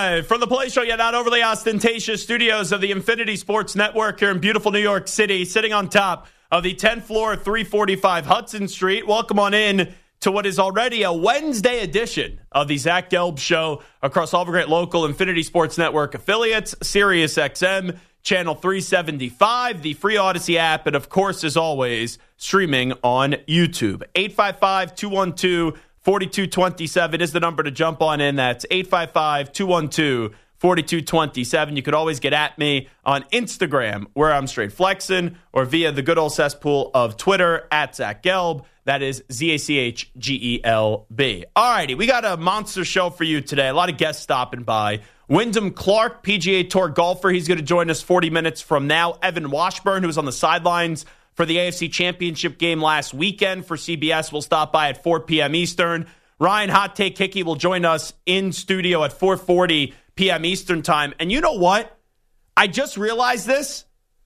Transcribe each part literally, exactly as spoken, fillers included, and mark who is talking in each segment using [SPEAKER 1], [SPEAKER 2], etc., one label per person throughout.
[SPEAKER 1] Live from the Play Show, yet not overly ostentatious studios of the Infinity Sports Network here in beautiful New York City, sitting on top of the tenth floor, three forty-five Hudson Street. Welcome on in to what is already a Wednesday edition of the Zach Gelb Show across all the great local Infinity Sports Network affiliates, Sirius X M, Channel three seventy-five, the free Odyssey app, and of course, as always, streaming on YouTube. eight five five, two one two, four two two seven is the number to jump on in. That's eight five five, two one two, four two two seven. You could always get at me on Instagram, where I'm straight flexing, or via the good old cesspool of Twitter, at Zach Gelb. That is Z A C H G E L B. All righty, we got a monster show for you today. A lot of guests stopping by. Wyndham Clark, P G A Tour golfer. He's going to join us forty minutes from now. Evan Washburn, who was on the sidelines for the A F C Championship game last weekend for C B S, will stop by at four p.m. Eastern. Ryan Hot Take Hickey will join us in studio at four forty p.m. Eastern time. And you know what? I just realized this.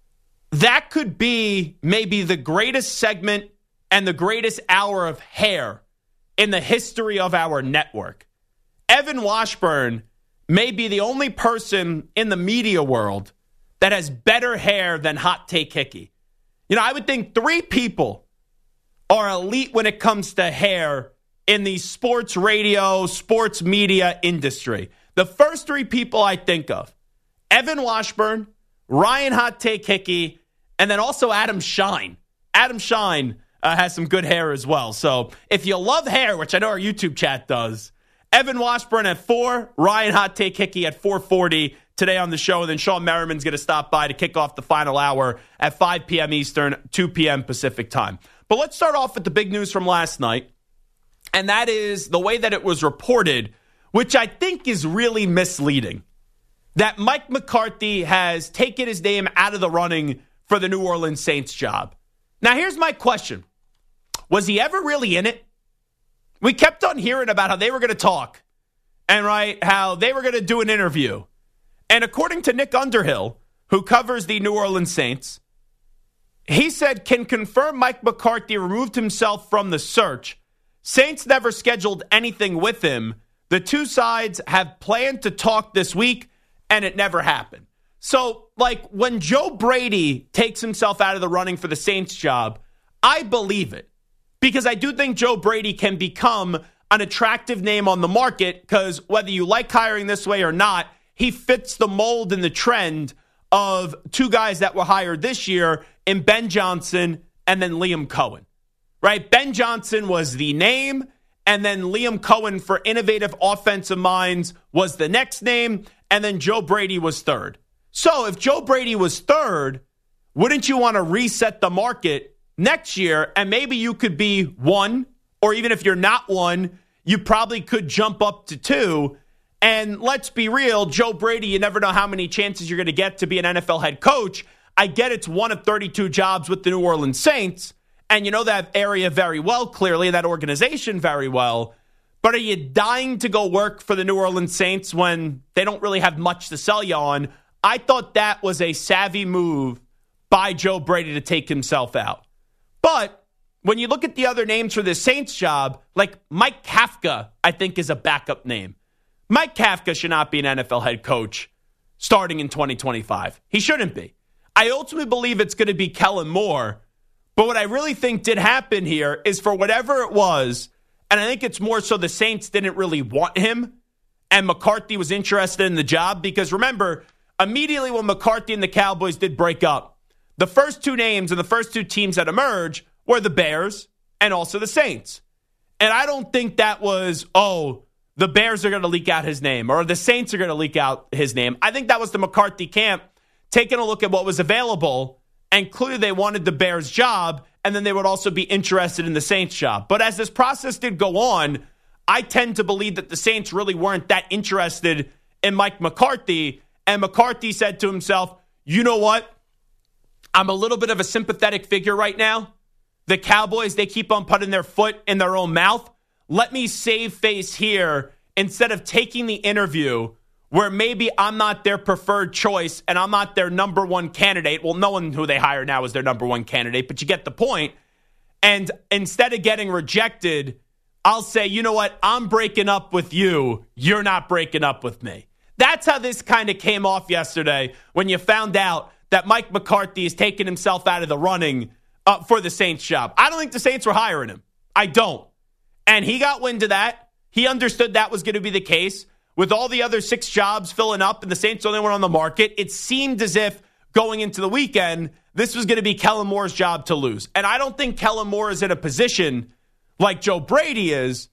[SPEAKER 1] That could be maybe the greatest segment and the greatest hour of hair in the history of our network. Evan Washburn may be the only person in the media world that has better hair than Hot Take Hickey. You know, I would think three people are elite when it comes to hair in the sports radio, sports media industry. The first three people I think of: Evan Washburn, Ryan Hot Take Hickey, and then also Adam Shine. Adam Shine uh, has some good hair as well. So if you love hair, which I know our YouTube chat does, Evan Washburn at four, Ryan Hot Take Hickey at four forty today on the show. And then Sean Merriman's going to stop by to kick off the final hour at five p.m. Eastern, two p.m. Pacific time. But let's start off with the big news from last night. And that is the way that it was reported, which I think is really misleading, that Mike McCarthy has taken his name out of the running for the New Orleans Saints job. Now, here's my question. Was he ever really in it? We kept on hearing about how they were going to talk and, right, how they were going to do an interview. And according to Nick Underhill, who covers the New Orleans Saints, he said, can confirm Mike McCarthy removed himself from the search. Saints never scheduled anything with him. The two sides have planned to talk this week, and it never happened. So, like, when Joe Brady takes himself out of the running for the Saints job, I believe it. Because I do think Joe Brady can become an attractive name on the market, because whether you like hiring this way or not, he fits the mold and the trend of two guys that were hired this year in Ben Johnson and then Liam Cohen. Right? Ben Johnson was the name, and then Liam Cohen for innovative offensive minds was the next name, and then Joe Brady was third. So if Joe Brady was third, wouldn't you want to reset the market next year? And maybe you could be one, or even if you're not one, you probably could jump up to two. And let's be real, Joe Brady, you never know how many chances you're going to get to be an N F L head coach. I get it's one of thirty-two jobs with the New Orleans Saints, and you know that area very well, clearly, that organization very well. But are you dying to go work for the New Orleans Saints when they don't really have much to sell you on? I thought that was a savvy move by Joe Brady to take himself out. But when you look at the other names for the Saints job, like Mike Kafka, I think is a backup name. Mike Kafka should not be an N F L head coach starting in twenty twenty-five. He shouldn't be. I ultimately believe it's going to be Kellen Moore. But what I really think did happen here is, for whatever it was, and I think it's more so the Saints didn't really want him, and McCarthy was interested in the job. Because remember, immediately when McCarthy and the Cowboys did break up, the first two names and the first two teams that emerged were the Bears and also the Saints. And I don't think that was, oh, the Bears are going to leak out his name or the Saints are going to leak out his name. I think that was the McCarthy camp taking a look at what was available, and clearly they wanted the Bears job, and then they would also be interested in the Saints job. But as this process did go on, I tend to believe that the Saints really weren't that interested in Mike McCarthy, and McCarthy said to himself, you know what? I'm a little bit of a sympathetic figure right now. The Cowboys, they keep on putting their foot in their own mouth. Let me save face here instead of taking the interview where maybe I'm not their preferred choice and I'm not their number one candidate. Well, no one who they hire now is their number one candidate, but you get the point. And instead of getting rejected, I'll say, you know what? I'm breaking up with you. You're not breaking up with me. That's how this kind of came off yesterday when you found out that Mike McCarthy is taking himself out of the running uh, for the Saints job. I don't think the Saints were hiring him. I don't. And he got wind of that. He understood that was going to be the case. With all the other six jobs filling up and the Saints only one on the market, it seemed as if going into the weekend, this was going to be Kellen Moore's job to lose. And I don't think Kellen Moore is in a position like Joe Brady is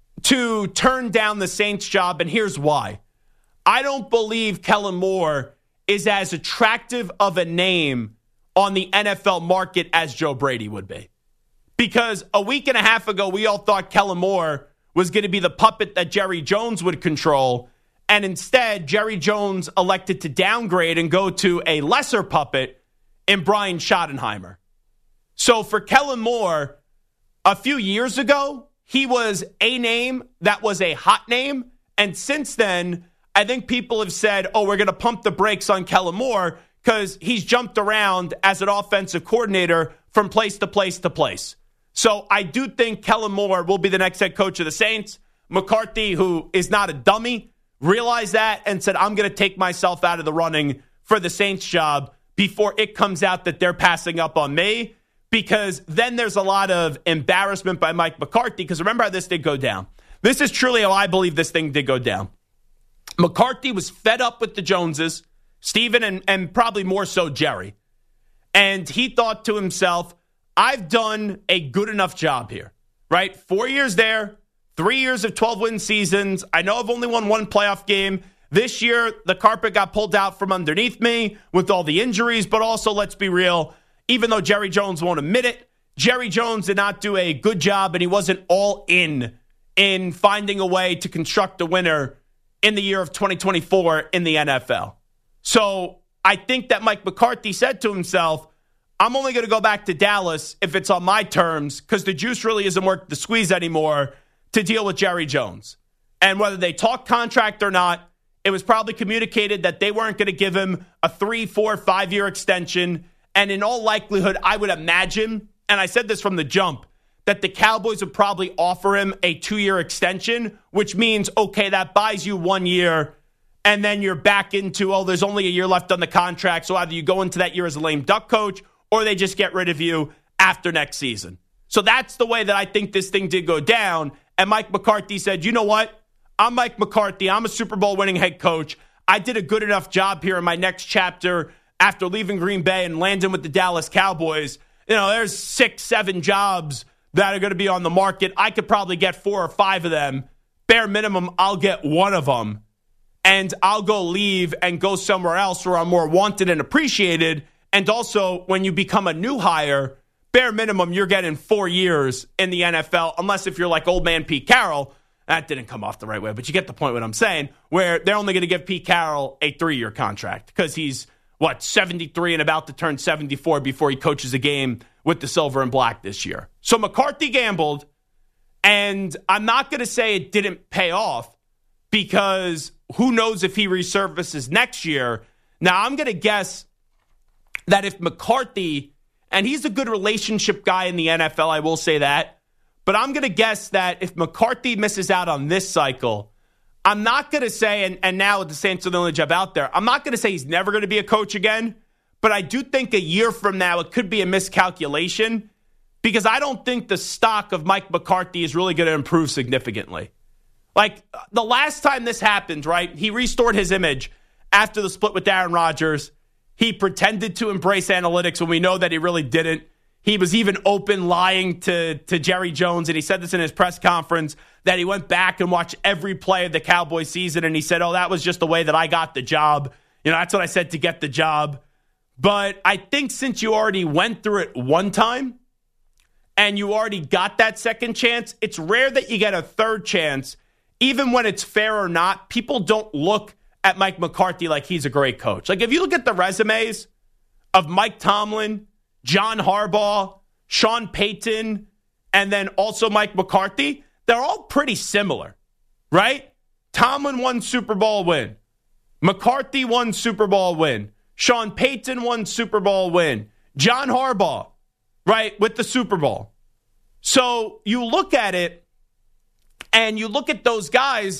[SPEAKER 1] to turn down the Saints job. And here's why. I don't believe Kellen Moore is as attractive of a name on the N F L market as Joe Brady would be. Because a week and a half ago, we all thought Kellen Moore was going to be the puppet that Jerry Jones would control. And instead, Jerry Jones elected to downgrade and go to a lesser puppet in Brian Schottenheimer. So for Kellen Moore, a few years ago, he was a name that was a hot name. And since then, I think people have said, oh, we're going to pump the brakes on Kellen Moore because he's jumped around as an offensive coordinator from place to place to place. So I do think Kellen Moore will be the next head coach of the Saints. McCarthy, who is not a dummy, realized that and said, I'm going to take myself out of the running for the Saints job before it comes out that they're passing up on me, because then there's a lot of embarrassment by Mike McCarthy, because remember how this did go down. This is truly how I believe this thing did go down. McCarthy was fed up with the Joneses, Stephen, and, and probably more so Jerry. And he thought to himself, I've done a good enough job here, right? Four years there, three years of twelve-win seasons. I know I've only won one playoff game. This year, the carpet got pulled out from underneath me with all the injuries, but also, let's be real, even though Jerry Jones won't admit it, Jerry Jones did not do a good job, and he wasn't all in in finding a way to construct a winner in the year of twenty twenty-four in the N F L. So I think that Mike McCarthy said to himself, I'm only going to go back to Dallas if it's on my terms, because the juice really isn't worth the squeeze anymore to deal with Jerry Jones. And whether they talk contract or not, it was probably communicated that they weren't going to give him a three, four, five-year extension. And in all likelihood, I would imagine, and I said this from the jump, that the Cowboys would probably offer him a two-year extension, which means, okay, that buys you one year, and then you're back into, oh, there's only a year left on the contract, so either you go into that year as a lame duck coach, or they just get rid of you after next season. So that's the way that I think this thing did go down. And Mike McCarthy said, you know what? I'm Mike McCarthy. I'm a Super Bowl winning head coach. I did a good enough job here in my next chapter after leaving Green Bay and landing with the Dallas Cowboys. You know, there's six, seven jobs that are going to be on the market. I could probably get four or five of them. Bare minimum, I'll get one of them. And I'll go leave and go somewhere else where I'm more wanted and appreciated. And also, when you become a new hire, bare minimum, you're getting four years in the N F L, unless if you're like old man Pete Carroll. That didn't come off the right way, but you get the point what I'm saying, where they're only going to give Pete Carroll a three-year contract because he's, what, seventy-three and about to turn seventy-four before he coaches a game with the silver and black this year. So McCarthy gambled, and I'm not going to say it didn't pay off because who knows if he resurfaces next year. Now, I'm going to guess that if McCarthy, and he's a good relationship guy in the N F L, I will say that, but I'm going to guess that if McCarthy misses out on this cycle, I'm not going to say, and, and now with the Saints are the only job out there, I'm not going to say he's never going to be a coach again, but I do think a year from now it could be a miscalculation because I don't think the stock of Mike McCarthy is really going to improve significantly. Like, the last time this happened, right, he restored his image after the split with Aaron Rodgers. He pretended to embrace analytics when we know that he really didn't. He was even open lying to, to Jerry Jones, and he said this in his press conference, that he went back and watched every play of the Cowboys season, and he said, oh, that was just the way that I got the job. You know, that's what I said to get the job. But I think since you already went through it one time, and you already got that second chance, it's rare that you get a third chance. Even when it's fair or not, people don't look at Mike McCarthy like he's a great coach. Like, if you look at the resumes of Mike Tomlin, John Harbaugh, Sean Payton, and then also Mike McCarthy, they're all pretty similar, right? Tomlin won Super Bowl win. McCarthy won Super Bowl win. Sean Payton won Super Bowl win. John Harbaugh, right, with the Super Bowl. So you look at it, and you look at those guys,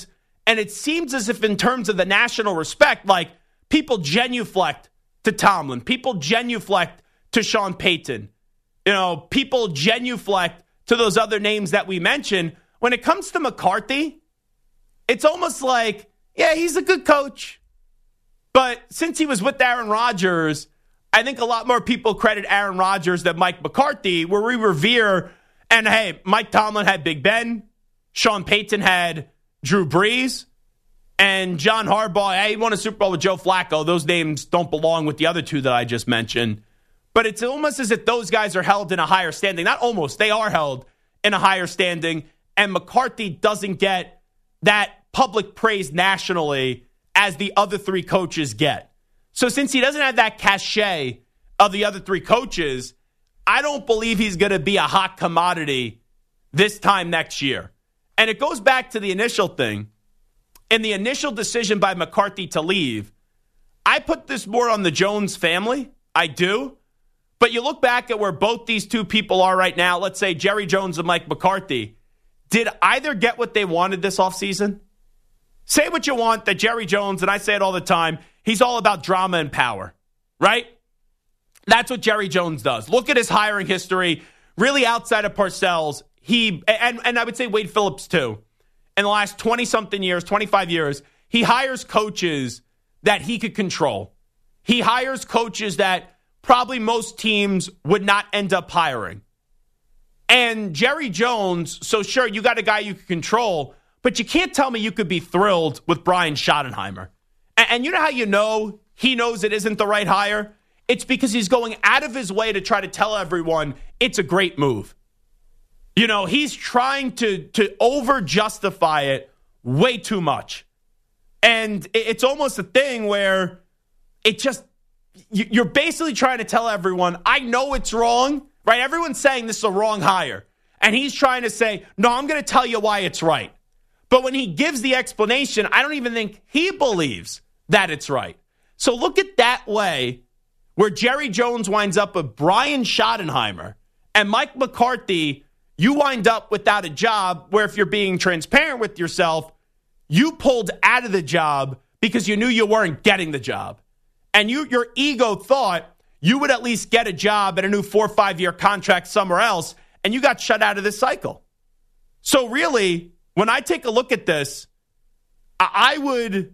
[SPEAKER 1] And it seems as if in terms of the national respect, like people genuflect to Tomlin, people genuflect to Sean Payton, you know, people genuflect to those other names that we mentioned. When it comes to McCarthy, it's almost like, yeah, he's a good coach. But since he was with Aaron Rodgers, I think a lot more people credit Aaron Rodgers than Mike McCarthy, where we revere. And hey, Mike Tomlin had Big Ben. Sean Payton had Drew Brees. And John Harbaugh, hey, he won a Super Bowl with Joe Flacco. Those names don't belong with the other two that I just mentioned. But it's almost as if those guys are held in a higher standing. Not almost, they are held in a higher standing. And McCarthy doesn't get that public praise nationally as the other three coaches get. So since he doesn't have that cachet of the other three coaches, I don't believe he's going to be a hot commodity this time next year. And it goes back to the initial thing. In the initial decision by McCarthy to leave, I put this more on the Jones family. I do. But you look back at where both these two people are right now, let's say Jerry Jones and Mike McCarthy, did either get what they wanted this offseason? Say what you want that Jerry Jones, and I say it all the time, he's all about drama and power, right? That's what Jerry Jones does. Look at his hiring history, really outside of Parcells. He, and, and I would say Wade Phillips too. In the last twenty-something years, twenty-five years, he hires coaches that he could control. He hires coaches that probably most teams would not end up hiring. And Jerry Jones, so sure, you got a guy you can control, but you can't tell me you could be thrilled with Brian Schottenheimer. And, and you know how you know he knows it isn't the right hire? It's because he's going out of his way to try to tell everyone it's a great move. You know, he's trying to, to over-justify it way too much. And it's almost a thing where it just, you're basically trying to tell everyone, I know it's wrong, right? Everyone's saying this is a wrong hire. And he's trying to say, no, I'm going to tell you why it's right. But when he gives the explanation, I don't even think he believes that it's right. So look at that way where Jerry Jones winds up with Brian Schottenheimer and Mike McCarthy. You wind up without a job where, if you're being transparent with yourself, you pulled out of the job because you knew you weren't getting the job. And you, your ego thought you would at least get a job at a new four or five-year contract somewhere else, and you got shut out of this cycle. So really, when I take a look at this, I would,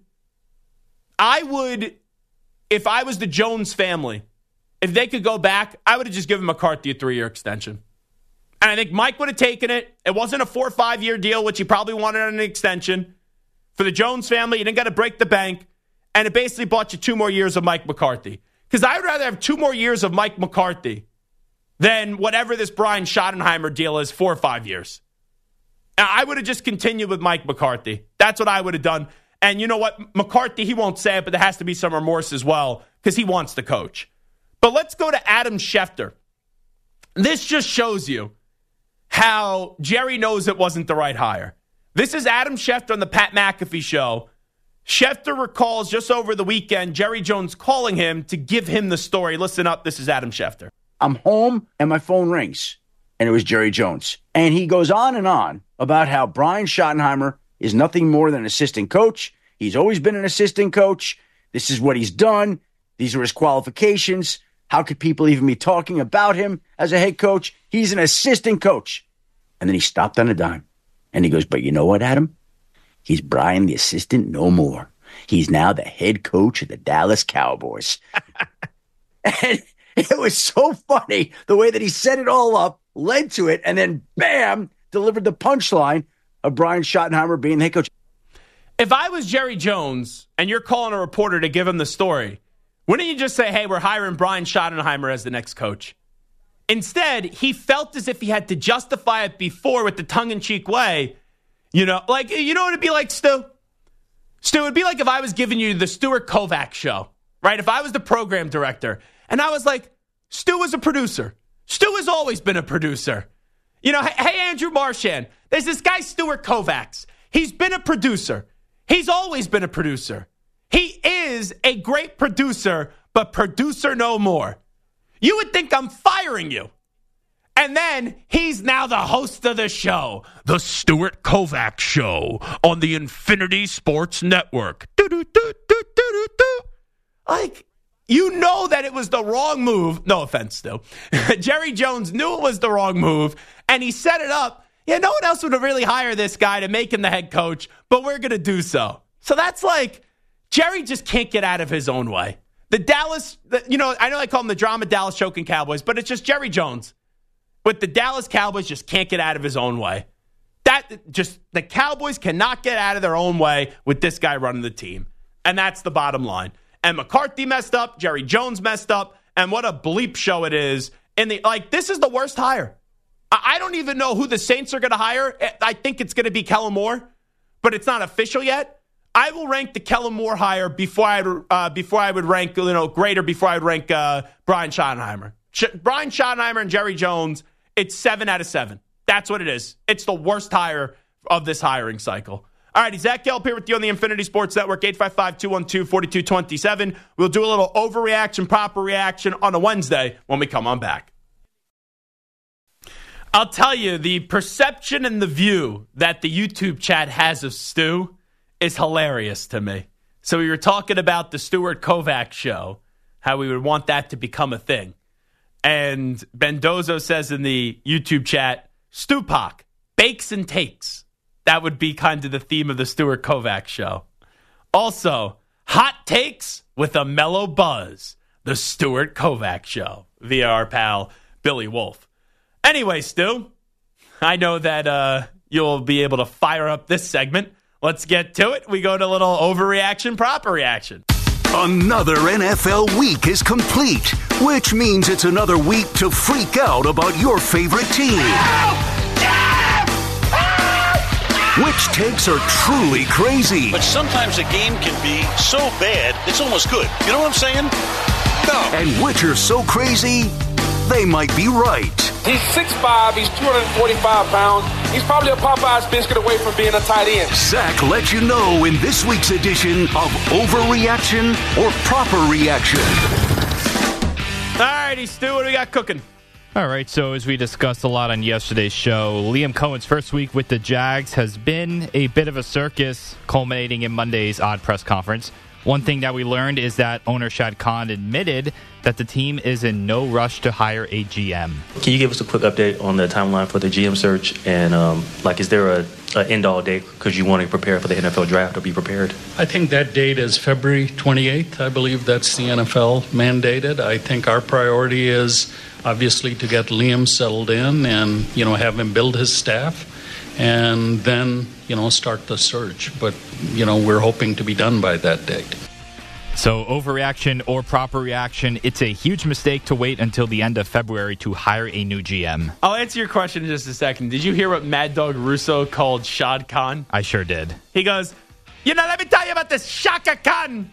[SPEAKER 1] I would, if I was the Jones family, if they could go back, I would have just given McCarthy a three-year extension. And I think Mike would have taken it. It wasn't a four or five-year deal, which he probably wanted on an extension. For the Jones family, you didn't got to break the bank. And it basically bought you two more years of Mike McCarthy. Because I would rather have two more years of Mike McCarthy than whatever this Brian Schottenheimer deal is, four or five years. And I would have just continued with Mike McCarthy. That's what I would have done. And you know what? McCarthy, he won't say it, but there has to be some remorse as well because he wants to coach. But let's go to Adam Schefter. This just shows you how Jerry knows it wasn't the right hire. This is Adam Schefter on the Pat McAfee show. Schefter recalls just over the weekend Jerry Jones calling him to give him the story. Listen up. This is Adam Schefter.
[SPEAKER 2] I'm home and my phone rings, and it was Jerry Jones. And he goes on and on about how Brian Schottenheimer is nothing more than an assistant coach. He's always been an assistant coach. This is what he's done. These are his qualifications. How could people even be talking about him as a head coach? He's an assistant coach. And then he stopped on a dime. And he goes, but you know what, Adam? He's Brian the assistant no more. He's now the head coach of the Dallas Cowboys. And it was so funny the way that he set it all up, led to it, and then bam, delivered the punchline of Brian Schottenheimer being the head coach.
[SPEAKER 1] If I was Jerry Jones and you're calling a reporter to give him the story, wouldn't you just say, hey, we're hiring Brian Schottenheimer as the next coach? Instead, he felt as if he had to justify it before with the tongue-in-cheek way. You know, like, you know what it'd be like, Stu? Stu, it'd be like if I was giving you the Stuart Kovacs show, right? If I was the program director and I was like, Stu is a producer. Stu has always been a producer. You know, hey, Andrew Marchand, there's this guy, Stuart Kovacs. He's been a producer. He's always been a producer. He is a great producer, but producer no more. You would think I'm firing you. And then he's now the host of the show, The Stuart Kovacs Show on the Infinity Sports Network. Do-do-do-do-do-do-do. Like, you know that it was the wrong move. No offense, though. Jerry Jones knew it was the wrong move, and he set it up. Yeah, no one else would have really hired this guy to make him the head coach, but we're going to do so. So that's like, Jerry just can't get out of his own way. The Dallas, the, you know, I know I call him the drama Dallas choking Cowboys, but it's just Jerry Jones. But the Dallas Cowboys just can't get out of his own way. That just, the Cowboys cannot get out of their own way with this guy running the team. And that's the bottom line. And McCarthy messed up, Jerry Jones messed up, and what a bleep show it is. In the like, this is the worst hire. I, I don't even know who the Saints are going to hire. I think it's going to be Kellen Moore, but it's not official yet. I will rank the Kellen Moore hire before I uh, before I would rank, you know, greater before I would rank uh, Brian Schottenheimer. Sh- Brian Schottenheimer and Jerry Jones. It's seven out of seven. That's what it is. It's the worst hire of this hiring cycle. All righty, Zach Gelb here with you on the Infinity Sports Network, eight five five, two one two, four two two seven. We'll do a little overreaction, proper reaction on a Wednesday when we come on back. I'll tell you, the perception and the view that the YouTube chat has of Stu is hilarious to me. So we were talking about the Stuart Kovacs show, how we would want that to become a thing. And Bendozo says in the YouTube chat, Stupac, bakes and takes. That would be kind of the theme of the Stuart Kovacs show. Also, hot takes with a mellow buzz. The Stuart Kovacs show via our pal Billy Wolf. Anyway, Stu, I know that uh, you'll be able to fire up this segment. Let's get to it. We go to a little overreaction, proper reaction.
[SPEAKER 3] Another N F L week is complete, which means it's another week to freak out about your favorite team. Which takes are truly crazy.
[SPEAKER 4] But sometimes a game can be so bad, it's almost good. You know what I'm saying? No.
[SPEAKER 3] And which are so crazy, they might be right.
[SPEAKER 5] He's six five, he's two hundred forty-five pounds. He's probably a Popeye's biscuit away from being a tight end.
[SPEAKER 3] Zach lets you know in this week's edition of Overreaction or Proper Reaction.
[SPEAKER 1] All righty, Stu, what do we got cooking?
[SPEAKER 6] All right, so as we discussed a lot on yesterday's show, Liam Cohen's first week with the Jags has been a bit of a circus, culminating in Monday's odd press conference. One thing that we learned is that owner Shad Khan admitted that the team is in no rush to hire a G M.
[SPEAKER 7] Can you give us a quick update on the timeline for the G M search? And, um, like, is there a, a end-all date because you want to prepare for the N F L draft or be prepared?
[SPEAKER 8] I think that date is February twenty-eighth. I believe that's the N F L mandated. I think our priority is obviously to get Liam settled in and, you know, have him build his staff and then, you know, start the search. But, you know, we're hoping to be done by that date.
[SPEAKER 6] So, overreaction or proper reaction, it's a huge mistake to wait until the end of February to hire a new G M.
[SPEAKER 1] I'll answer your question in just a second. Did you hear what Mad Dog Russo called Shad Khan?
[SPEAKER 6] I sure did.
[SPEAKER 1] He goes, you know, let me tell you about this Shaka Khan.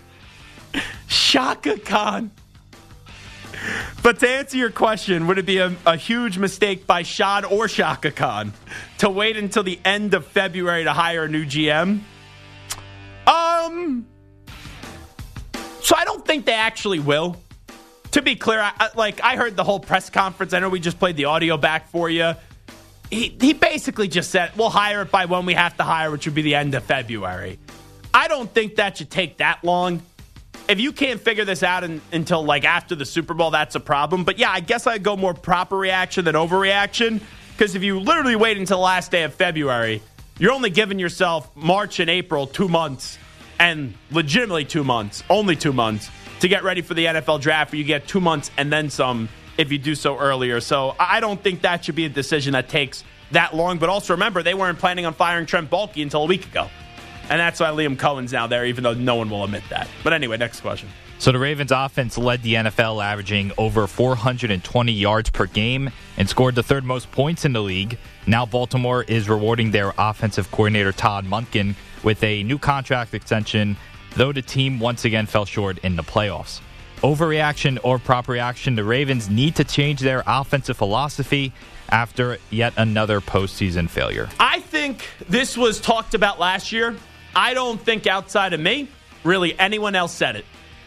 [SPEAKER 1] Shaka Khan. But to answer your question, would it be a, a huge mistake by Shad or Shaka Khan to wait until the end of February to hire a new G M? Um... So I don't think they actually will. To be clear, I, like I heard the whole press conference. I know we just played the audio back for you. He he basically just said, we'll hire it by when we have to hire, which would be the end of February. I don't think that should take that long. If you can't figure this out in, until like after the Super Bowl, that's a problem. But yeah, I guess I'd go more proper reaction than overreaction. Because if you literally wait until the last day of February, you're only giving yourself March and April, two months. And legitimately two months, only two months, to get ready for the N F L draft, where you get two months and then some if you do so earlier. So I don't think that should be a decision that takes that long. But also remember, they weren't planning on firing Trent Baalke until a week ago. And that's why Liam Cohen's now there, even though no one will admit that. But anyway, next question.
[SPEAKER 6] So the Ravens offense led the N F L, averaging over four hundred twenty yards per game and scored the third most points in the league. Now Baltimore is rewarding their offensive coordinator Todd Monken with a new contract extension, though the team once again fell short in the playoffs. Overreaction or proper reaction, the Ravens need to change their offensive philosophy after yet another postseason failure.
[SPEAKER 1] I think this was talked about last year. I don't think outside of me, really anyone else said it.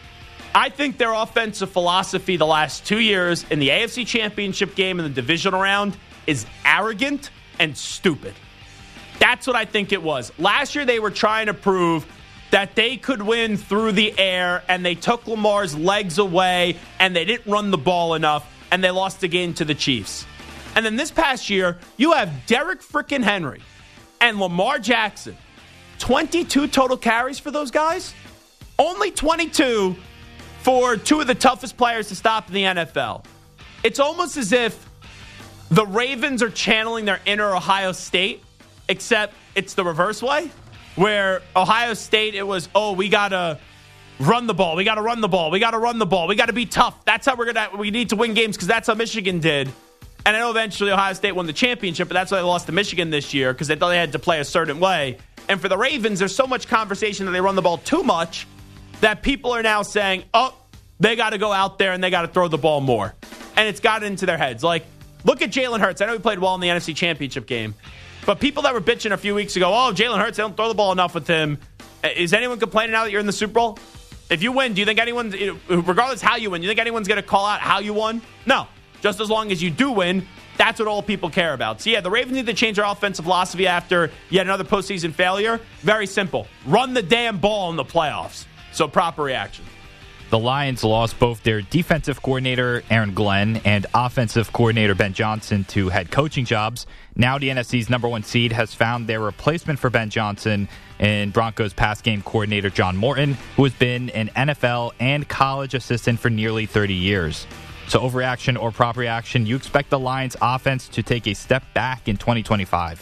[SPEAKER 1] I think their offensive philosophy the last two years in the A F C Championship game and the divisional round is arrogant and stupid. That's what I think it was. Last year they were trying to prove that they could win through the air, and they took Lamar's legs away, and they didn't run the ball enough, and they lost the game to the Chiefs. And then this past year, you have Derrick frickin' Henry and Lamar Jackson. twenty-two total carries for those guys? Only twenty-two for two of the toughest players to stop in the N F L. It's almost as if the Ravens are channeling their inner Ohio State, except it's the reverse way, where Ohio State, it was, oh, we got to run the ball. We got to run the ball. We got to run the ball. We got to be tough. That's how we're going to, we need to win games because that's how Michigan did. And I know eventually Ohio State won the championship, but that's why they lost to Michigan this year because they thought they had to play a certain way. And for the Ravens, there's so much conversation that they run the ball too much that people are now saying, oh, they got to go out there and they got to throw the ball more. And it's got into their heads. Like, look at Jalen Hurts. I know he played well in the N F C Championship game. But people that were bitching a few weeks ago, oh, Jalen Hurts, they don't throw the ball enough with him. Is anyone complaining now that you're in the Super Bowl? If you win, do you think anyone, regardless how you win, do you think anyone's going to call out how you won? No. Just as long as you do win, that's what all people care about. So, yeah, the Ravens need to change their offensive philosophy after yet another postseason failure. Very simple. Run the damn ball in the playoffs. So, proper reaction.
[SPEAKER 6] The Lions lost both their defensive coordinator, Aaron Glenn, and offensive coordinator, Ben Johnson, to head coaching jobs. Now the N F C's number one seed has found their replacement for Ben Johnson in Broncos pass game coordinator John Morton, who has been an N F L and college assistant for nearly thirty years. So overreaction or proper reaction, you expect the Lions offense to take a step back in twenty twenty-five?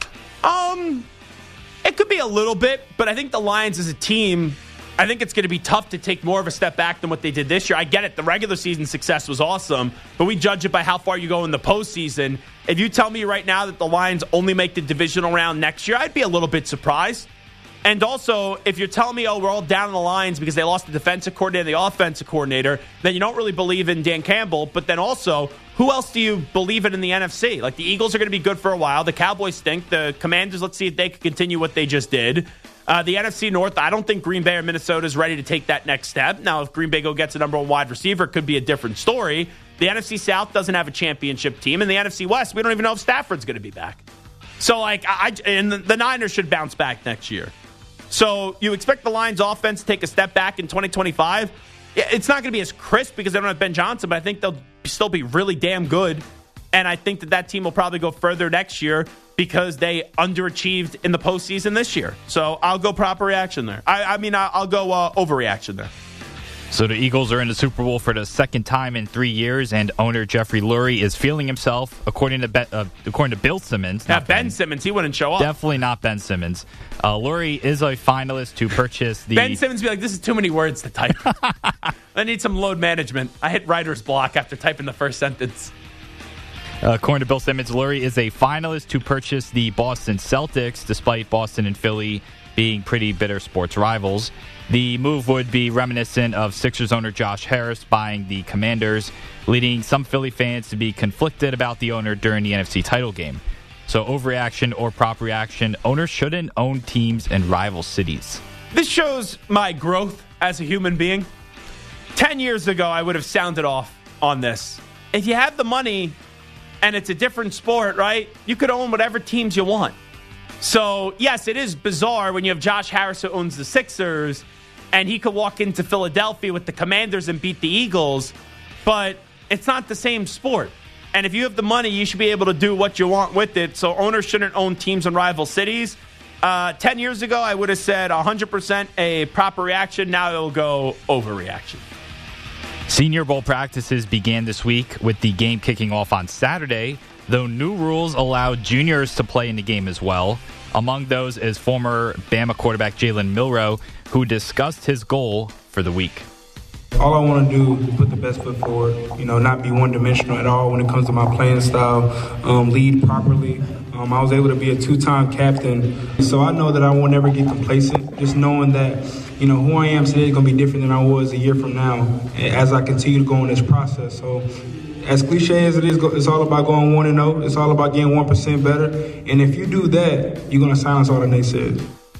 [SPEAKER 1] Um, it could be a little bit, but I think the Lions as a team, I think it's going to be tough to take more of a step back than what they did this year. I get it. The regular season success was awesome, but we judge it by how far you go in the postseason. If you tell me right now that the Lions only make the divisional round next year, I'd be a little bit surprised. And also, if you're telling me, oh, we're all down on the Lions because they lost the defensive coordinator and the offensive coordinator, then you don't really believe in Dan Campbell. But then also, who else do you believe in in the N F C? Like, the Eagles are going to be good for a while. The Cowboys stink. The Commanders, let's see if they can continue what they just did. Uh, the N F C North, I don't think Green Bay or Minnesota is ready to take that next step. Now, if Green Bay go gets a number one wide receiver, it could be a different story. The N F C South doesn't have a championship team. And the N F C West, we don't even know if Stafford's going to be back. So, like, I, and the, the Niners should bounce back next year. So you expect the Lions offense to take a step back in twenty twenty-five. It's not going to be as crisp because they don't have Ben Johnson, but I think they'll still be really damn good. And I think that that team will probably go further next year because they underachieved in the postseason this year. So I'll go proper reaction there. I, I mean, I'll go uh, overreaction there.
[SPEAKER 6] So the Eagles are in the Super Bowl for the second time in three years, and owner Jeffrey Lurie is feeling himself, according to Be- uh, according to Bill Simmons.
[SPEAKER 1] Not Ben, ben Simmons, he wouldn't show up.
[SPEAKER 6] Definitely not Ben Simmons. Uh, Lurie is a finalist to purchase the...
[SPEAKER 1] Ben Simmons be like, this is too many words to type. I need some load management. I hit writer's block after typing the first sentence.
[SPEAKER 6] Uh, according to Bill Simmons, Lurie is a finalist to purchase the Boston Celtics, despite Boston and Philly being pretty bitter sports rivals. The move would be reminiscent of Sixers owner Josh Harris buying the Commanders, leading some Philly fans to be conflicted about the owner during the N F C title game. So overreaction or proper reaction, owners shouldn't own teams in rival cities.
[SPEAKER 1] This shows my growth as a human being. Ten years ago, I would have sounded off on this. If you have the money and it's a different sport, right, you could own whatever teams you want. So, yes, it is bizarre when you have Josh Harris who owns the Sixers and he could walk into Philadelphia with the Commanders and beat the Eagles, but it's not the same sport. And if you have the money, you should be able to do what you want with it. So owners shouldn't own teams in rival cities. Uh, ten years ago, I would have said one hundred percent a proper reaction. Now it'll go overreaction.
[SPEAKER 6] Senior Bowl practices began this week with the game kicking off on Saturday, though new rules allow juniors to play in the game as well. Among those is former Bama quarterback Jalen Milroe, who discussed his goal for the week.
[SPEAKER 9] All I want to do is put the best foot forward, you know, not be one-dimensional at all when it comes to my playing style, um, lead properly. Um, I was able to be a two-time captain, so I know that I won't ever get complacent, just knowing that, you know, who I am today is going to be different than I was a year from now as I continue to go in this process. So as cliche as it is, it's all about going one and oh. It's all about getting one percent better. And if you do that, you're going to silence all the naysayers.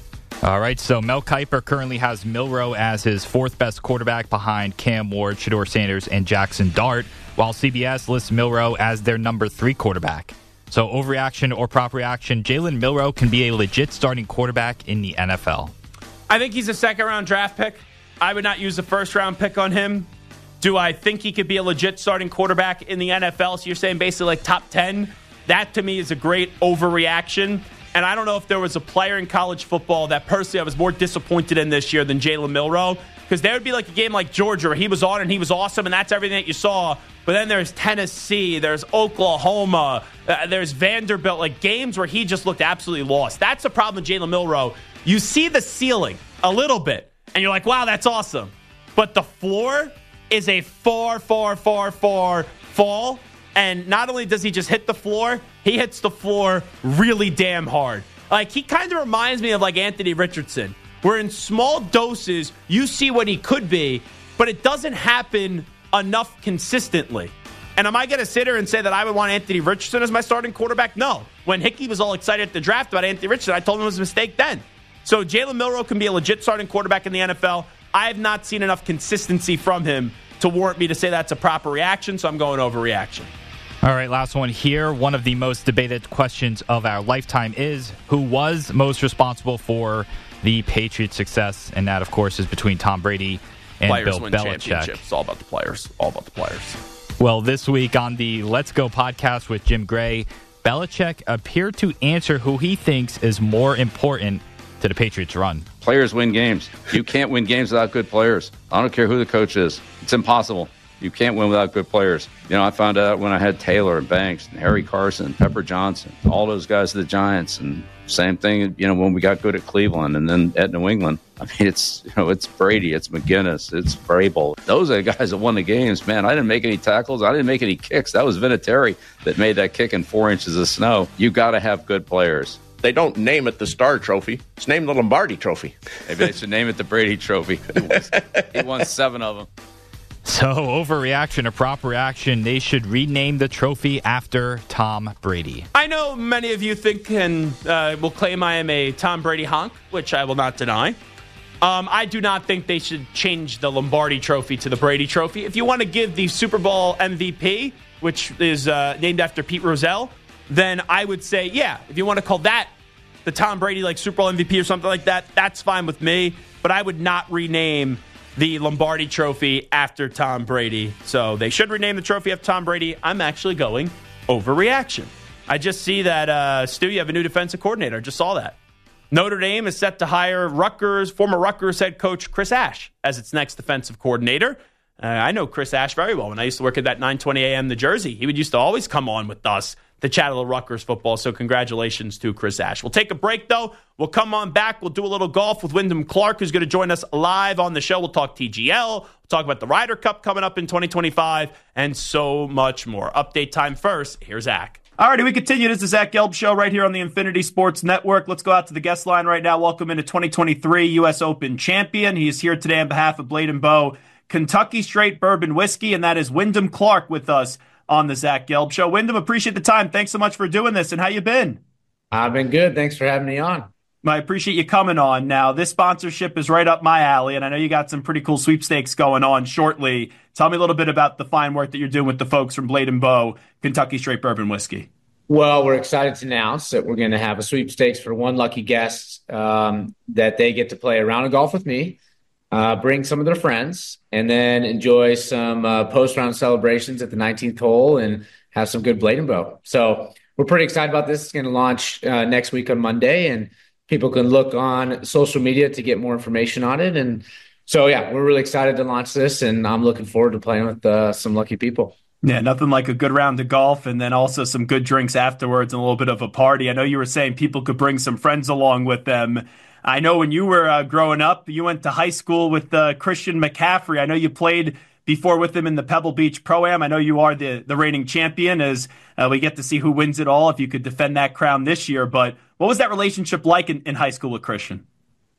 [SPEAKER 6] All right, so Mel Kiper currently has Milroe as his fourth best quarterback behind Cam Ward, Shedeur Sanders, and Jackson Dart, while C B S lists Milroe as their number three quarterback. So overreaction or proper reaction, Jalen Milroe can be a legit starting quarterback in the N F L.
[SPEAKER 1] I think he's a second-round draft pick. I would not use a first-round pick on him. Do I think he could be a legit starting quarterback in the N F L? So you're saying basically like top ten? That, to me, is a great overreaction. And I don't know if there was a player in college football that personally I was more disappointed in this year than Jalen Milroe. Because there would be like a game like Georgia where he was on and he was awesome and that's everything that you saw. But then there's Tennessee, there's Oklahoma, uh, there's Vanderbilt. Like games where he just looked absolutely lost. That's the problem with Jalen Milroe. You see the ceiling a little bit and you're like, wow, that's awesome. But the floor is a far, far, far, far fall. And not only does he just hit the floor, he hits the floor really damn hard. Like, he kind of reminds me of, like, Anthony Richardson, where in small doses, you see what he could be, but it doesn't happen enough consistently. And am I going to sit here and say that I would want Anthony Richardson as my starting quarterback? No. When Hickey was all excited at the draft about Anthony Richardson, I told him it was a mistake then. So Jalen Milroe can be a legit starting quarterback in the N F L. I have not seen enough consistency from him to warrant me to say that's a proper reaction, so I'm going overreaction.
[SPEAKER 6] All right, last one here. One of the most debated questions of our lifetime is who was most responsible for the Patriots' success? And that, of course, is between Tom Brady and
[SPEAKER 1] players
[SPEAKER 6] Bill
[SPEAKER 1] win
[SPEAKER 6] Belichick.
[SPEAKER 1] Championships. It's all about the players. All about the players.
[SPEAKER 6] Well, this week on the Let's Go podcast with Jim Gray, Belichick appeared to answer who he thinks is more important to the Patriots' run.
[SPEAKER 10] Players win games. You can't win games without good players. I don't care who the coach is. It's impossible. You can't win without good players. You know, I found out when I had Taylor and Banks and Harry Carson, Pepper Johnson, all those guys at the Giants, and same thing, you know, when we got good at Cleveland and then at New England. I mean, it's, you know, it's Brady, it's McGinnis, it's Vrabel. Those are the guys that won the games. Man, I didn't make any tackles. I didn't make any kicks. That was Vinatieri that made that kick in four inches of snow. You got to have good players.
[SPEAKER 11] They don't name it the Star Trophy. It's named the Lombardi Trophy.
[SPEAKER 10] Maybe they should name it the Brady Trophy. He won, he won seven of them.
[SPEAKER 6] So, overreaction or proper reaction, they should rename the trophy after Tom Brady.
[SPEAKER 1] I know many of you think and uh, will claim I am a Tom Brady honk, which I will not deny. Um, I do not think they should change the Lombardi Trophy to the Brady Trophy. If you want to give the Super Bowl M V P, which is uh, named after Pete Rozelle, then I would say, yeah, if you want to call that the Tom Brady like Super Bowl M V P or something like that, that's fine with me. But I would not rename the Lombardi Trophy after Tom Brady. So they should rename the trophy after Tom Brady. I'm actually going overreaction. I just see that, uh, Stu, you have a new defensive coordinator. I just saw that. Notre Dame is set to hire Rutgers, former Rutgers head coach Chris Ash as its next defensive coordinator. Uh, I know Chris Ash very well. When I used to work at that nine twenty a.m. New Jersey, he would used to always come on with us to chat a little Rutgers football. So congratulations to Chris Ash. We'll take a break, though. We'll come on back. We'll do a little golf with Wyndham Clark, who's going to join us live on the show. We'll talk T G L. We'll talk about the Ryder Cup coming up in twenty twenty-five and so much more. Update time first. Here's Zach.
[SPEAKER 12] All righty, we continue. This is the Zach Gelb Show right here on the Infinity Sports Network. Let's go out to the guest line right now. Welcome into twenty twenty-three U S Open champion. He is here today on behalf of Blade and Bow, Kentucky Straight Bourbon Whiskey, and that is Wyndham Clark with us on the Zach Gelb Show. Wyndham, appreciate the time. Thanks so much for doing this, and how you been?
[SPEAKER 13] I've been good. Thanks for having me on.
[SPEAKER 12] I appreciate you coming on. Now, this sponsorship is right up my alley, and I know you got some pretty cool sweepstakes going on shortly. Tell me a little bit about the fine work that you're doing with the folks from Blade and Bow, Kentucky Straight Bourbon Whiskey.
[SPEAKER 13] Well, we're excited to announce that we're going to have a sweepstakes for one lucky guest um, that they get to play a round of golf with me, uh, bring some of their friends, and then enjoy some uh, post-round celebrations at the nineteenth hole and have some good Blade and Bow. So we're pretty excited about this. It's going to launch uh, next week on Monday, and people can look on social media to get more information on it. And so, yeah, we're really excited to launch this, and I'm looking forward to playing with uh, some lucky people.
[SPEAKER 12] Yeah, nothing like a good round of golf and then also some good drinks afterwards and a little bit of a party. I know you were saying people could bring some friends along with them. I know when you were uh, growing up, you went to high school with uh, Christian McCaffrey. I know you played before with him in the Pebble Beach Pro-Am. I know you are the, the reigning champion as uh, we get to see who wins it all if you could defend that crown this year. But what was that relationship like in, in high school with Christian?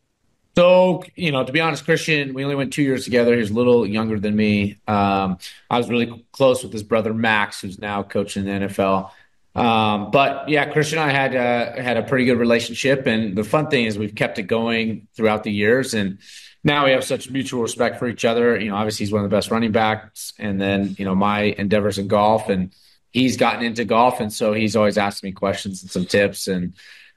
[SPEAKER 13] So, you know, to be honest, Christian, we only went two years together. He's a little younger than me. Um, I was really close with his brother, Max, who's now coaching in the N F L. Um, but yeah, Christian and I had uh, had a pretty good relationship, and the fun thing is we've kept it going throughout the years, and now we have such mutual respect for each other. You know, obviously he's one of the best running backs, and then you know my endeavors in golf, and he's gotten into golf, and so he's always asked me questions and some tips, and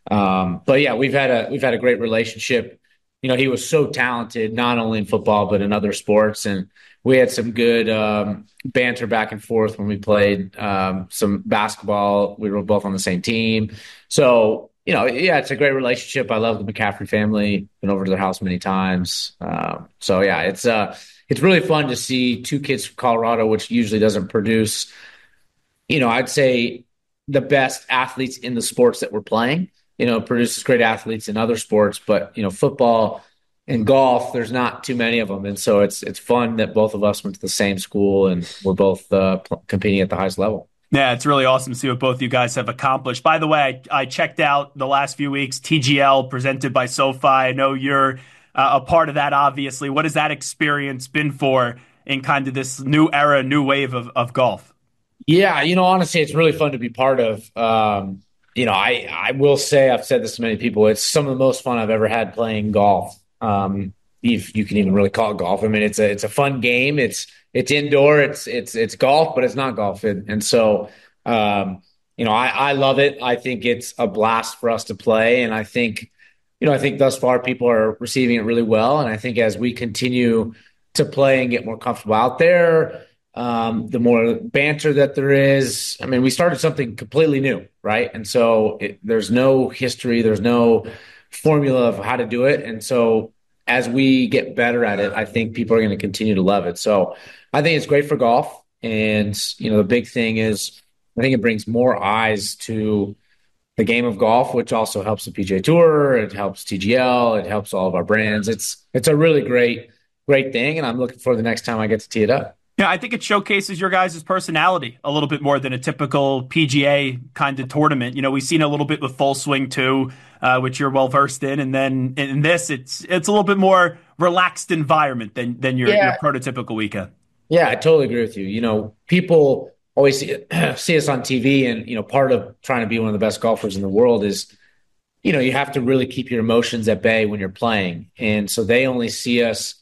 [SPEAKER 13] um, but yeah, we've had a we've had a great relationship. You know, he was so talented, not only in football but in other sports, and we had some good um, banter back and forth when we played um, some basketball. We were both on the same team. So, you know, yeah, it's a great relationship. I love the McCaffrey family. Been over to their house many times. Uh, so, yeah, it's uh, it's really fun to see two kids from Colorado, which usually doesn't produce, you know, I'd say the best athletes in the sports that we're playing. You know, it produces great athletes in other sports, but, you know, football in golf, there's not too many of them. And so it's it's fun that both of us went to the same school and we're both uh, p- competing at the highest level.
[SPEAKER 12] Yeah, it's really awesome to see what both you guys have accomplished. By the way, I, I checked out the last few weeks, T G L presented by SoFi. I know you're uh, a part of that, obviously. What has that experience been for in kind of this new era, new wave of, of golf?
[SPEAKER 13] Yeah, you know, honestly, it's really fun to be part of. Um, you know, I, I will say, I've said this to many people, it's some of the most fun I've ever had playing golf. Um, if you can even really call it golf. I mean, it's a, it's a fun game. It's, it's indoor, it's, it's, it's golf, but it's not golf. And, and so, um, you know, I, I love it. I think it's a blast for us to play. And I think, you know, I think thus far people are receiving it really well. And I think as we continue to play and get more comfortable out there, um, the more banter that there is. I mean, we started something completely new, right? And so it, there's no history, there's no formula of how to do it. And so as we get better at it, I think people are going to continue to love it. So I think it's great for golf. And, you know, the big thing is I think it brings more eyes to the game of golf, which also helps the P G A Tour. It helps T G L. It helps all of our brands. It's, it's a really great, great thing. And I'm looking for the next time I get to tee it up.
[SPEAKER 12] Yeah, I think it showcases your guys' personality a little bit more than a typical P G A kind of tournament. You know, we've seen a little bit with Full Swing too, uh, which you're well versed in, and then in this, it's it's a little bit more relaxed environment than than your,
[SPEAKER 13] Yeah.
[SPEAKER 12] your prototypical weekend.
[SPEAKER 13] Yeah, I totally agree with you. You know, people always see, see us on T V, and, you know, part of trying to be one of the best golfers in the world is, you know, you have to really keep your emotions at bay when you're playing. And so they only see us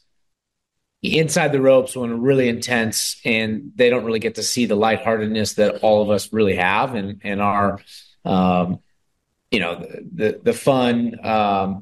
[SPEAKER 13] inside the ropes when we're really intense, and they don't really get to see the lightheartedness that all of us really have, and, and our, um, you know, the, the, the fun, um,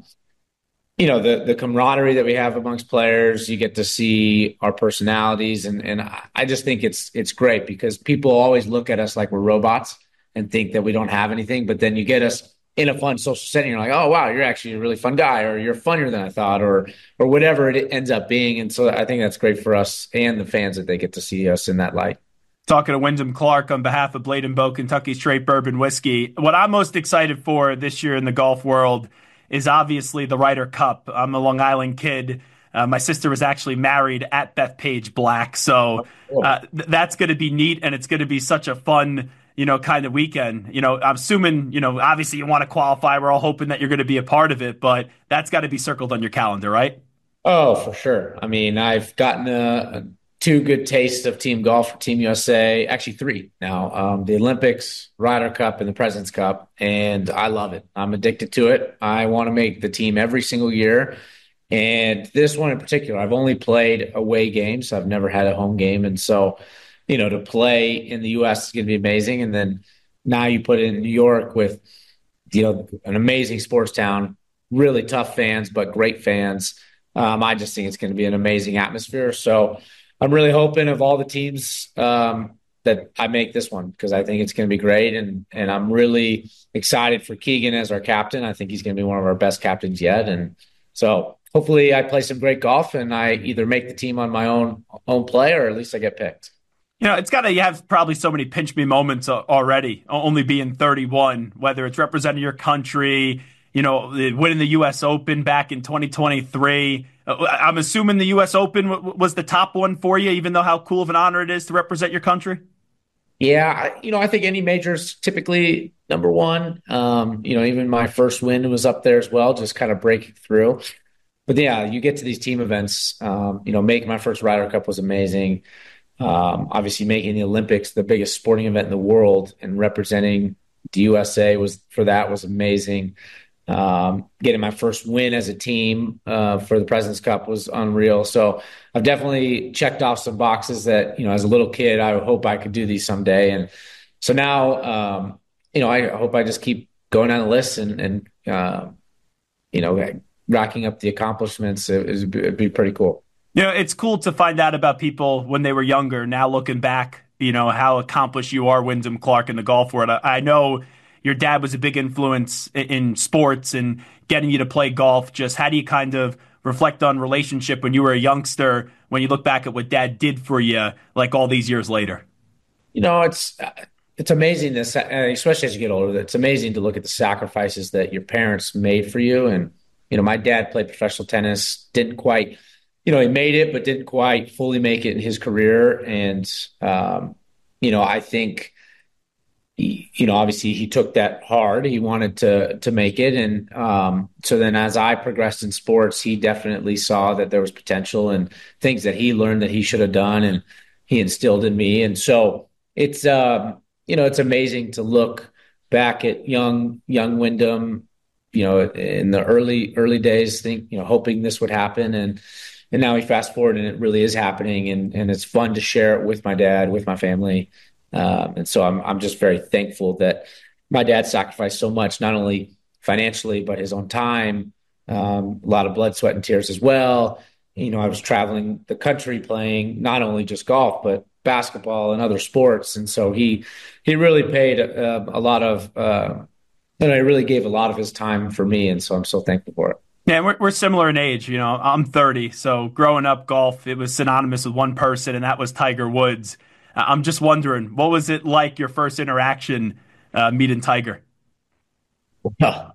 [SPEAKER 13] you know, the, the camaraderie that we have amongst players. You get to see our personalities. And, and I just think it's, it's great because people always look at us like we're robots and think that we don't have anything, but then you get us in a fun social setting, you're like, oh, wow, you're actually a really fun guy, or you're funnier than I thought, or or whatever it ends up being. And so I think that's great for us and the fans that they get to see us in that light.
[SPEAKER 12] Talking to Wyndham Clark on behalf of Blade and Bow, Kentucky Straight Bourbon Whiskey. What I'm most excited for this year in the golf world is obviously the Ryder Cup. I'm a Long Island kid. Uh, my sister was actually married at Bethpage Black, so uh, th- that's going to be neat, and it's going to be such a fun, you know, kind of weekend. You know, I'm assuming, you know, obviously you want to qualify. We're all hoping that you're going to be a part of it, but that's got to be circled on your calendar, right?
[SPEAKER 13] Oh, for sure. I mean, I've gotten a, a two good tastes of team golf for Team U S A, actually three now, um, the Olympics, Ryder Cup, and the President's Cup, and I love it. I'm addicted to it. I want to make the team every single year. And this one in particular, I've only played away games. I've never had a home game. And so, you know, to play in the U S is going to be amazing. And then now you put it in New York with, you know, an amazing sports town, really tough fans, but great fans. Um, I just think it's going to be an amazing atmosphere. So I'm really hoping of all the teams um, that I make this one, because I think it's going to be great. And, and I'm really excited for Keegan as our captain. I think he's going to be one of our best captains yet. And so hopefully I play some great golf and I either make the team on my own, own play, or at least I get picked.
[SPEAKER 12] You know, it's got to, you have probably so many pinch me moments already, only being thirty-one, whether it's representing your country, you know, winning the U S Open back in twenty twenty-three. I'm assuming the U S Open was the top one for you, even though how cool of an honor it is to represent your country.
[SPEAKER 13] Yeah, you know, I think any major's typically number one. Um, you know, even my first win was up there as well, just kind of breaking through. But yeah, you get to these team events. Um, you know, making my first Ryder Cup was amazing. Um, obviously making the Olympics the biggest sporting event in the world and representing the U S A was for that was amazing. Um, getting my first win as a team uh, for the President's Cup was unreal. So I've definitely checked off some boxes that, you know, as a little kid, I hope I could do these someday. And so now, um, you know, I hope I just keep going on the list and, and uh, you know, racking up the accomplishments. It, it'd be pretty cool.
[SPEAKER 12] You know, it's cool to find out about people when they were younger. Now looking back, you know, how accomplished you are, Wyndham Clark, in the golf world. I, I know your dad was a big influence in, in sports and getting you to play golf. Just how do you kind of reflect on relationship when you were a youngster, when you look back at what dad did for you, like all these years later?
[SPEAKER 13] You know, it's it's amazing, this, especially as you get older, it's amazing to look at the sacrifices that your parents made for you. And, you know, my dad played professional tennis, didn't quite, you know, he made it, but didn't quite fully make it in his career. And, um, you know, I think, he, you know, obviously he took that hard. He wanted to to make it. And um, so then as I progressed in sports, he definitely saw that there was potential and things that he learned that he should have done, and he instilled in me. And so it's, um, you know, it's amazing to look back at young, young Wyndham, you know, in the early, early days, think, you know, hoping this would happen. And, and now we fast forward and it really is happening. And, and it's fun to share it with my dad, with my family. Um, and so I'm, I'm just very thankful that my dad sacrificed so much, not only financially, but his own time, um, a lot of blood, sweat, and tears as well. You know, I was traveling the country playing not only just golf, but basketball and other sports. And so he, he really paid a, a lot of, uh, and I really gave a lot of his time for me. And so I'm so thankful for it.
[SPEAKER 12] Yeah, we're, we're similar in age. You know, I'm thirty. So growing up, golf, it was synonymous with one person, and that was Tiger Woods. Uh, I'm just wondering, what was it like your first interaction uh, meeting Tiger?
[SPEAKER 13] Well,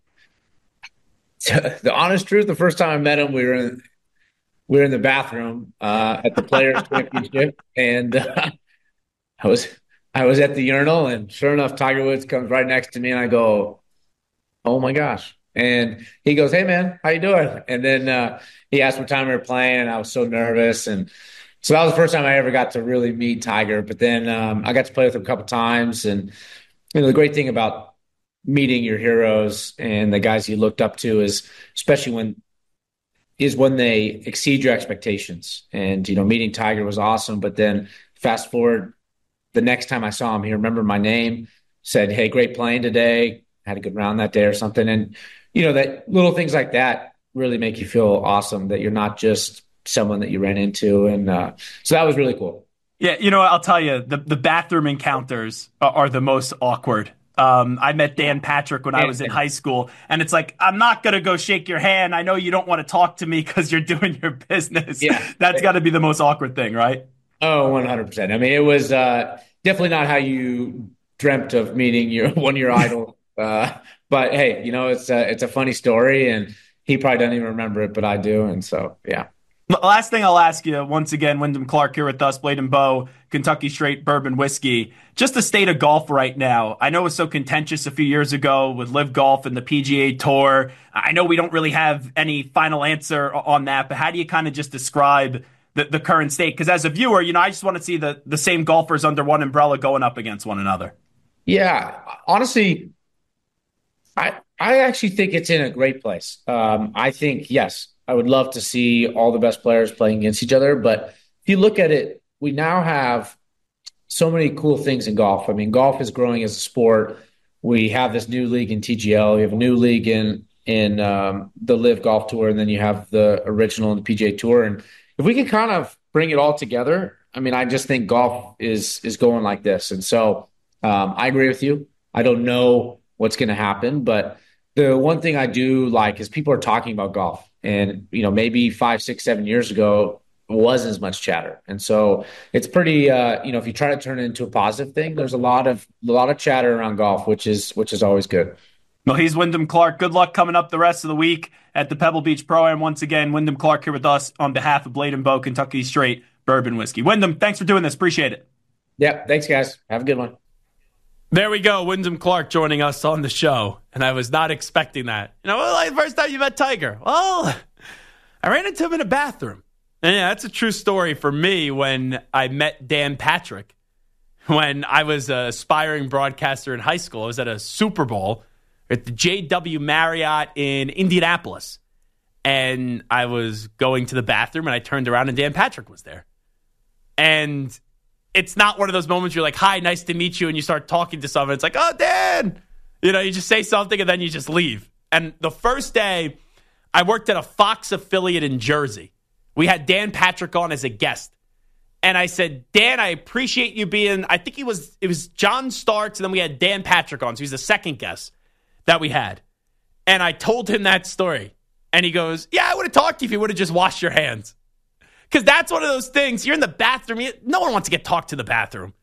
[SPEAKER 13] the honest truth, the first time I met him, we were in, we were in the bathroom uh, at the Players Championship, and uh, I was I was at the urinal, and sure enough, Tiger Woods comes right next to me, and I go, "Oh my gosh!" And he goes, "Hey man, how you doing?" And then uh, he asked what time we were playing, and I was so nervous, and so that was the first time I ever got to really meet Tiger. But then um, I got to play with him a couple times, and you know the great thing about meeting your heroes and the guys you looked up to is, especially when is when they exceed your expectations. And you know, meeting Tiger was awesome. But then fast forward, the next time I saw him, he remembered my name, said, "Hey, great playing today. Had a good round that day," or something. And you know, that little things like that really make you feel awesome, that you're not just someone that you ran into. And uh, so that was really cool.
[SPEAKER 12] Yeah, you know, I'll tell you, the, the bathroom encounters are, are the most awkward. Um, I met Dan Patrick when I was in high school, and it's like, I'm not going to go shake your hand. I know you don't want to talk to me because you're doing your business.
[SPEAKER 13] Yeah.
[SPEAKER 12] That's got to be the most awkward thing, right?
[SPEAKER 13] Oh, one hundred percent. I mean, it was uh, definitely not how you dreamt of meeting your one of your idols. Uh, but hey, you know, it's a, it's a funny story, and he probably doesn't even remember it, but I do. And so, yeah.
[SPEAKER 12] Last thing I'll ask you, once again, Wyndham Clark here with us, Blade and Bow, Kentucky Straight Bourbon Whiskey. Just the state of golf right now. I know it was so contentious a few years ago with Live Golf and the P G A Tour. I know we don't really have any final answer on that, but how do you kind of just describe the, the current state? Because as a viewer, you know, I just want to see the, the same golfers under one umbrella going up against one another.
[SPEAKER 13] Yeah, honestly, I I actually think it's in a great place. Um, I think, yes, I would love to see all the best players playing against each other. But if you look at it, we now have so many cool things in golf. I mean, golf is growing as a sport. We have this new league in T G L. We have a new league in in um, the Live Golf Tour, and then you have the original and the P G A Tour. And if we can kind of bring it all together, I mean, I just think golf is is going like this. And so um, I agree with you. I don't know what's going to happen, but the one thing I do like is people are talking about golf. And, you know, maybe five, six, seven years ago, it wasn't as much chatter. And so it's pretty, uh, you know, if you try to turn it into a positive thing, there's a lot of a lot of chatter around golf, which is which is always good.
[SPEAKER 12] Well, he's Wyndham Clark. Good luck coming up the rest of the week at the Pebble Beach Pro-Am. Once again, Wyndham Clark here with us on behalf of Blade and Bow, Kentucky Straight Bourbon Whiskey. Wyndham, thanks for doing this. Appreciate it.
[SPEAKER 13] Yeah, thanks, guys. Have a good one.
[SPEAKER 1] There we go. Wyndham Clark joining us on the show. And I was not expecting that. You know, well, like the first time you met Tiger. Well, I ran into him in a bathroom. And yeah, that's a true story for me when I met Dan Patrick. when I was an aspiring broadcaster in high school. I was at a Super Bowl at the J W Marriott in Indianapolis. And I was going to the bathroom, and I turned around, and Dan Patrick was there. And it's not one of those moments you're like, hi, nice to meet you, and you start talking to someone. It's like, oh, Dan. You know, you just say something, and then you just leave. And the first day, I worked at a Fox affiliate in Jersey. We had Dan Patrick on as a guest. And I said, Dan, I appreciate you being, I think he was, it was John Starks, and then we had Dan Patrick on. So he's the second guest that we had. And I told him that story. And he goes, yeah, I would have talked to you if you would have just washed your hands. Because that's one of those things. You're in the bathroom. You, no one wants to get talked to the bathroom.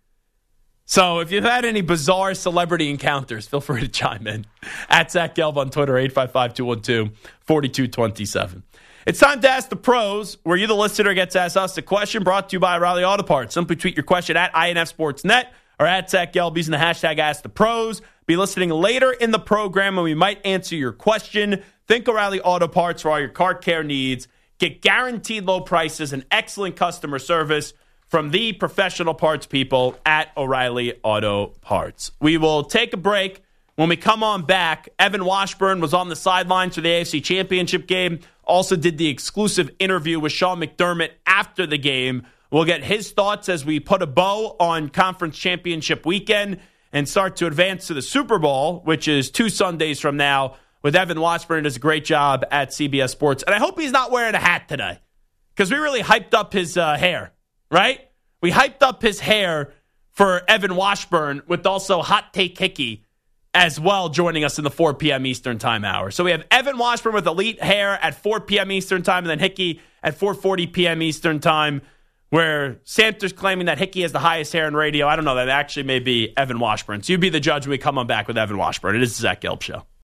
[SPEAKER 1] So if you've had any bizarre celebrity encounters, feel free to chime in. At Zach Gelb on Twitter, eight five five, two one two, four two two seven. It's time to Ask the Pros, where you, the listener, gets to ask us a question, brought to you by O'Reilly Auto Parts. Simply tweet your question at I N F Sports Net or at Zach Gelb using the hashtag Ask the Pros. Be listening later in the program when we might answer your question. Think O'Reilly Auto Parts for all your car care needs. Get guaranteed low prices and excellent customer service from the professional parts people at O'Reilly Auto Parts. We will take a break. When we come on back, Evan Washburn was on the sidelines for the A F C Championship game. Also did the exclusive interview with Sean McDermott after the game. We'll get his thoughts as we put a bow on Conference Championship weekend and start to advance to the Super Bowl, which is two Sundays from now, with Evan Washburn. Does a great job at C B S Sports. And I hope he's not wearing a hat today, because we really hyped up his uh, hair, right? We hyped up his hair for Evan Washburn with also Hot Take Hickey as well joining us in the four p.m. Eastern time hour. So we have Evan Washburn with elite hair at four p.m. Eastern time, and then Hickey at four forty p.m. Eastern time, where Santa's claiming that Hickey has the highest hair in radio. I don't know. That actually may be Evan Washburn. So you be the judge when we come on back with Evan Washburn. It is the Zach Gelb Show.